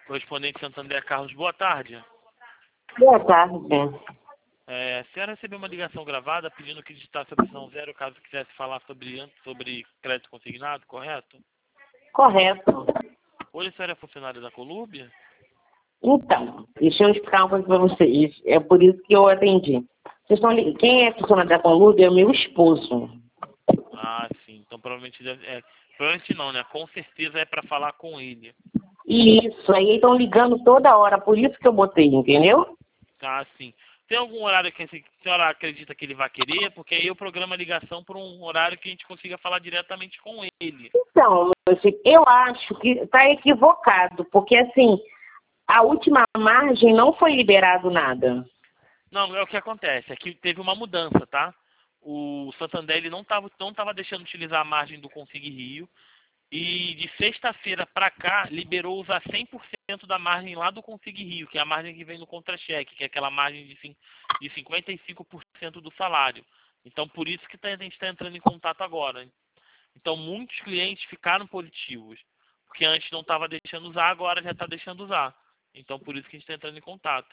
Correspondente Santander Carlos, boa tarde. Boa tarde. A senhora recebeu uma ligação gravada pedindo que digitasse a opção 0 caso quisesse falar sobre crédito consignado, correto? Correto. Hoje a senhora é funcionária da Colúmbia? Então, deixa eu explicar uma coisa para vocês. É por isso que eu atendi. Quem é funcionário da Colúmbia é o meu esposo. Ah, sim. Então provavelmente provavelmente não, né? Com certeza é para falar com ele. Isso, aí estão ligando toda hora, por isso que eu botei, entendeu? Ah, sim. Tem algum horário que a senhora acredita que ele vai querer? Porque aí eu programo a ligação por um horário que a gente consiga falar diretamente com ele. Então, eu acho que está equivocado, porque assim, a última margem não foi liberado nada. Não, é o que acontece. É que teve uma mudança, tá? O Santander ele não tava deixando utilizar a margem do Consig Rio. E de sexta-feira para cá, liberou usar 100% da margem lá do Consig Rio, que é a margem que vem no contra-cheque, que é aquela margem de 55% do salário. Então, por isso que a gente está entrando em contato agora. Então, muitos clientes ficaram positivos, porque antes não estava deixando usar, agora já está deixando usar. Então, por isso que a gente está entrando em contato.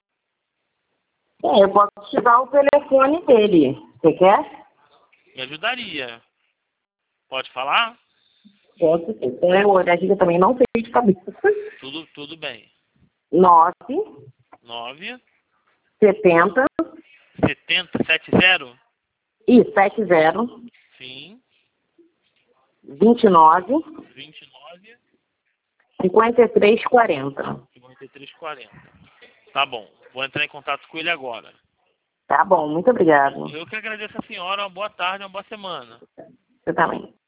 Eu posso te dar o telefone dele. Você quer? Me ajudaria. Pode falar? Posso sim. Então, eu aqui eu também não sei de cabeça. Tudo bem. 9, 9, 70, 70, 70? e 70, Sim. 29, 29, 53, 40. 53,40. Tá bom. Vou entrar em contato com ele agora. Tá bom, muito obrigado. Eu que agradeço a senhora. Uma boa tarde, uma boa semana. Você também.